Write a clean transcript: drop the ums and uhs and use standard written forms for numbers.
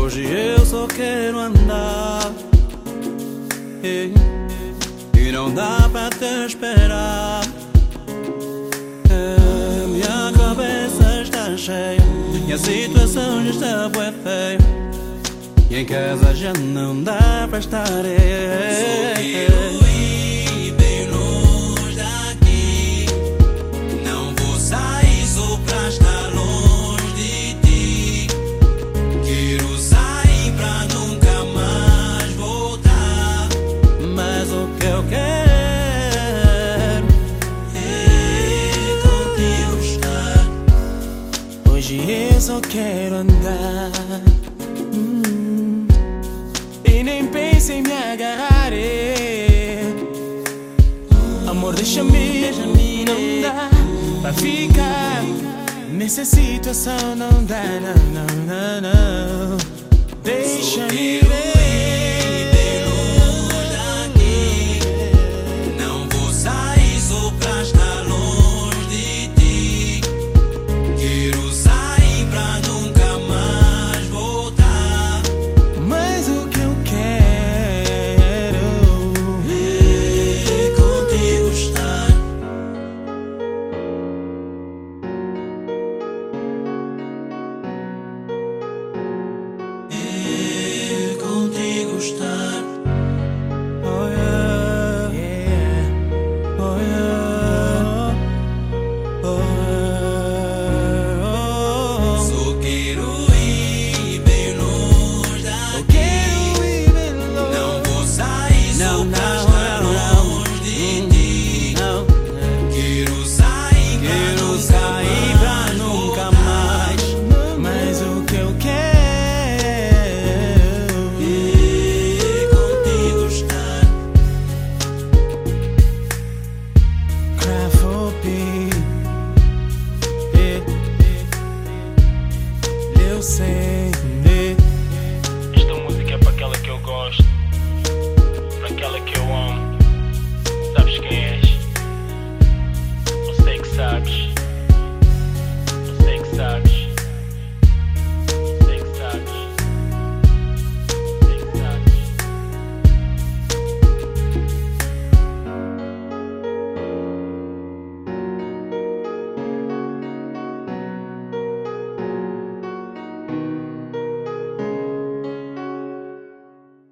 Hoje eu só quero andar, e não dá pra te esperar. Minha cabeça está cheia e a situação já está bué feia, e em casa já não dá pra estar. Só quero ir bem longe daqui. Não vou sair só pra estar longe de ti. Quero sair pra nunca mais voltar. Mas o que eu quero é contigo estar. Hoje eu só quero andar, e nem pense em me agarrar. Amor, deixa-me, não dá pra ficar nessa situação, não dá, não. Deixa-me Quero ir bem longe daqui. Não vou sair só pra estar longe de ti. Quero sair pra nunca mais voltar. mas o que eu quero É contigo estar. É contigo estar. Oh yeah, oh yeah, oh yeah. Só quero ir bem longe daqui. Não vou sair só pra estar longe de ti. Não, Quero sair pra nunca mais. mas o que eu quero é contigo estar. cry for peace. Eu sei. Esta música é para aquela que eu gosto, para aquela que eu amo. Sabes quem és? Eu sei que sabes.